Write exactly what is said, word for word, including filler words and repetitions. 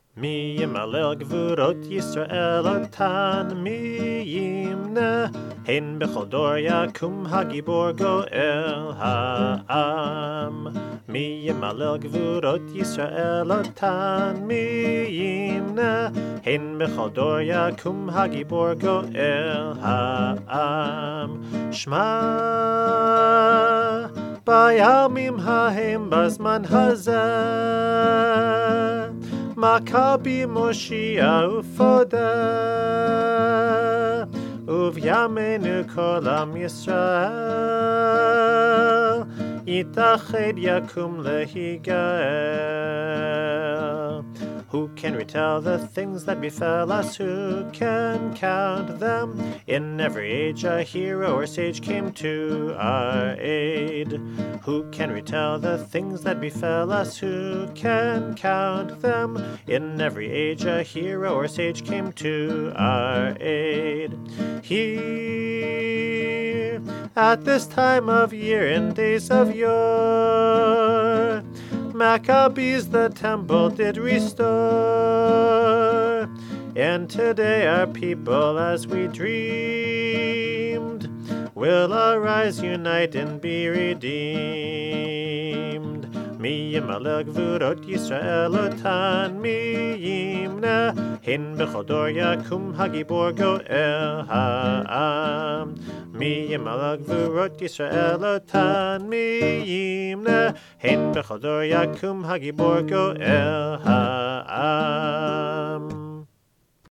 Mi yimalel gvurot Yisrael otan mi yimna Hein bechol dor yakum hagibor goel ha'am Mi yimalel gvurot Yisrael otan mi yimna Hein bechol dor yakum hagibor goel ha'am Shma bayamim hahem bazman hazeh Maccabi Moshia ufoda Uvyamenu kol am Yisrael Yitached yakum lehigael. Who can retell the things that befell us? Who can count them? In every age a hero or sage came to our aid. Who can retell the things that befell us? Who can count them? In every age a hero or sage came to our aid. Here, at this time of year, in days of yore, Maccabees the temple did restore, and today our people, as we dreamed, will arise, unite, and be redeemed. Mi yimalel gvurot Yisrael otan mi yimna Hein bechol dor yakum hagibor goel ha'am Mi yimalel gvurot Yisrael otan mi yimna Hein bechol dor yakum hagibor goel ha'am